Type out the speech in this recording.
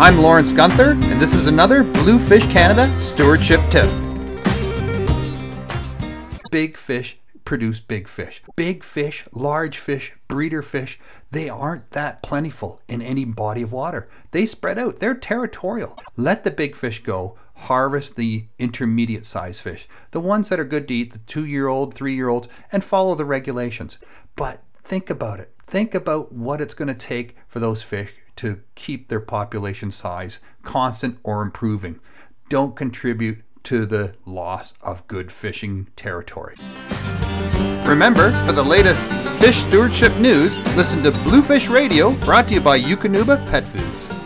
I'm Lawrence Gunther, and this is another Bluefish Canada Stewardship Tip. Big fish produce big fish. Big fish, large fish, breeder fish, they aren't that plentiful in any body of water. They spread out. They're territorial. Let the big fish go. Harvest the intermediate size fish, the ones that are good to eat, the 2-year-old, 3-year-olds, and follow the regulations. But think about it. Think about what it's going to take for those fish to keep their population size constant or improving. Don't contribute to the loss of good fishing territory. Remember, for the latest fish stewardship news, listen to Bluefish Radio, brought to you by Eukanuba Pet Foods.